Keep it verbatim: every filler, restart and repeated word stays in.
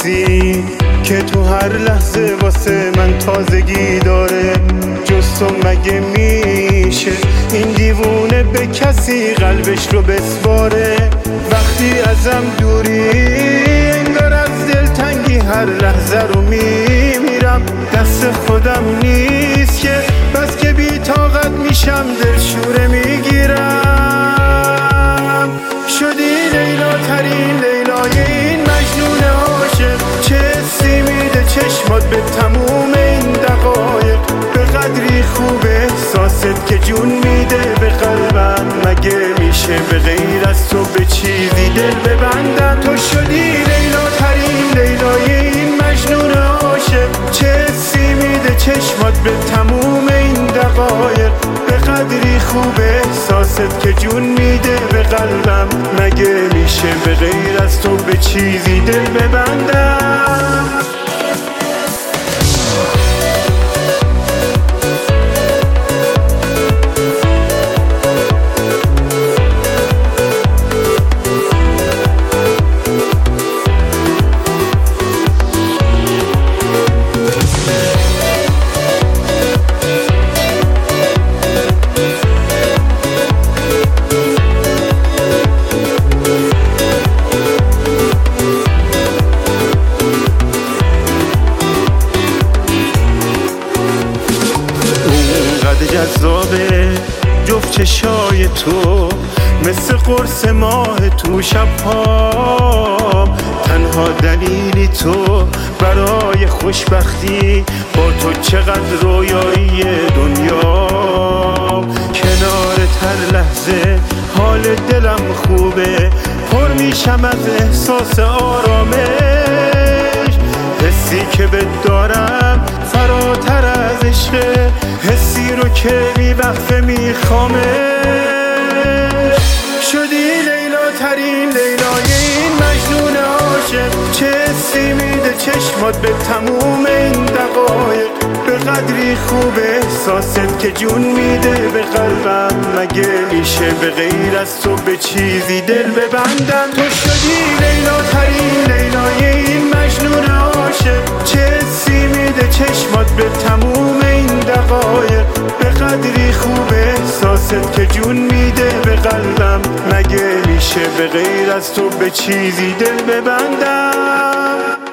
حسی که تو هر لحظه واسه من تازگی داره. جز تو مگه میشه این دیوونه به کسی قلبش رو بسپاره؟ وقتی ازم دوری انگار از دلتنگی هر لحظه رو میمیرم. دست خودم نیست که بس که بی طاقت میشم دلشوره میگیرم. شدی لیلا ترین لیلای این مجنون عاشق، چه حسی میده چشمات به تموم این دقایق. به قدری خوب احساست که جون میده به قلبم. مگه میشه به غیر از تو به چیزی دل ببندم؟ تو شدی لیلا ترین لیلای این مجنون عاشق، چه حسی میده چشمات به تموم این دقایق. به قدری خوب احساست که جون میده به قلبم. مگه میشه به غیر از تو به چیزی دل ببندم؟ جذابه جفت چشای تو مثل قرص ماه تو شب‌هام. تنها دلیلی تو برای خوشبختی، با تو چقدر رویایی دنیا. کنارت هر لحظه حال دلم خوبه، پر میشم از احساس آرامش. حسی که بهت دارم فراتر از عشقه، حسی رو که بی وقفه میخوامش. شدی لیلا ترین لیلای این مجنون عاشق، چه حسی میده چشمات به تموم این دقایق. به قدری خوب احساست که جون میده به قلبم. مگه میشه به غیر از تو به چیزی دل ببندم؟ تو شدی لیلا ترین لیلای این مجنون عاشق، چه حسی میده چشمات به تموم این دقایق. به قدری خوب احساست که جون میده به قلبم. مگه میشه به غیر از تو به چیزی دل ببندم؟